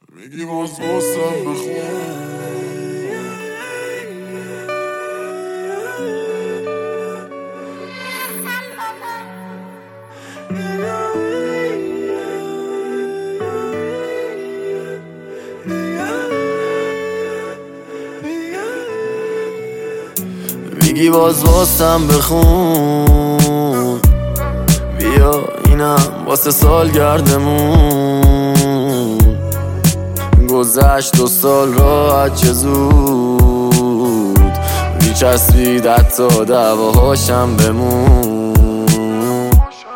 میگی باز واسم بخون. میگی باز واسم بخون، بیا اینم واسه سالگردمون. گذشت 2 سال راحت چه زود، میچسبید حتی دعواهاشم بمون.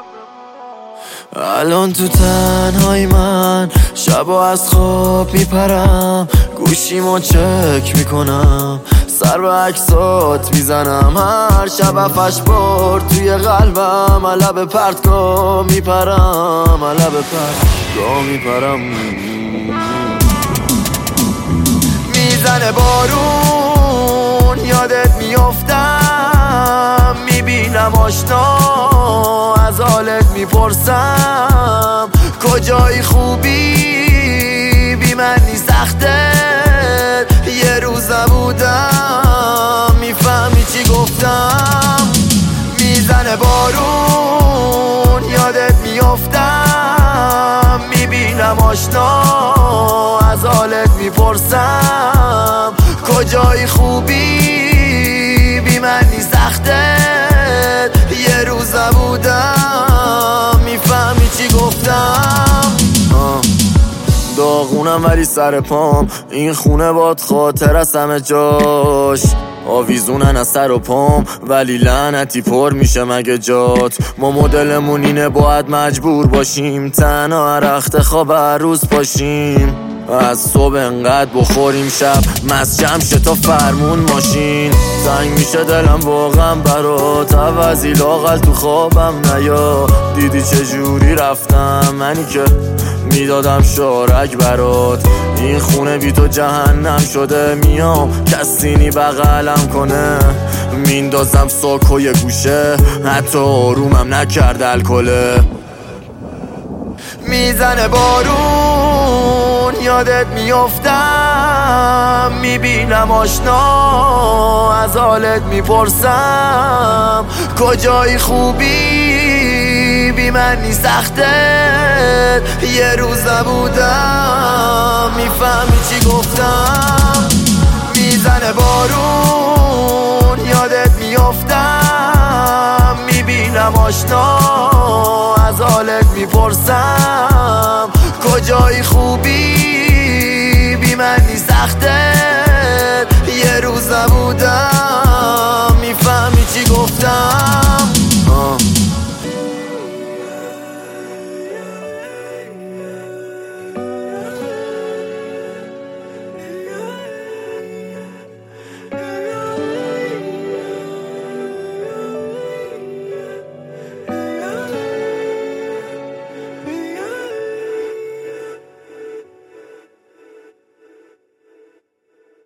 الان تو تنهایی من شبا از خواب میپرم، گوشیمو چک میکنم، سر به عکسات میزنم. هر شب 7-8 بار توی قلبم لب پرتگاه میپرم، لب پرتگاه میپرم. میزنه بارون یادت میافتم، میبینم آشنا از حالت میپرسم. کجایی خوبی بی من نیست سخته، یه روز نبودم میفهمی چی گفتم. میزنه بارون یادت میافتم، میبینم آشنا از حالت میپرسم. کجایی خوبی بی من نیست سخته، یه روز نبودم میفهمی چی گفتم. داغونم ولی سر پام، این خونه باد خاطر از همه جاش. آویزونن از سر و پام ولی لعنتی پر میشه مگه جات. ما مدلمون اینه باید مجبور باشیم، تنها هر وقت خواب هر روز باشیم. از صبح انقدر بخوریم شب مست جمع شه تا فرمون ماشین. زنگ میشه دلم واقعا برات، عوضی لاغل تو خوابم نیا. دیدی چجوری رفتم منی که میدادم شارک برات. این خونه بی تو جهنم شده، میام کسینی بغلم کنه. میندازم ساکوی گوشه حتی آرومم نکرد الکله. میزنه بارون یادت میافتم، میبینم آشنا از حالت میپرسم. کجایی خوبی بی من نیست سخته، یه روز نبودم میفهمی چی گفتم. میزنه بارون یادت میافتم، میبینم آشنا از حالت میپرسم. کجایی خوبی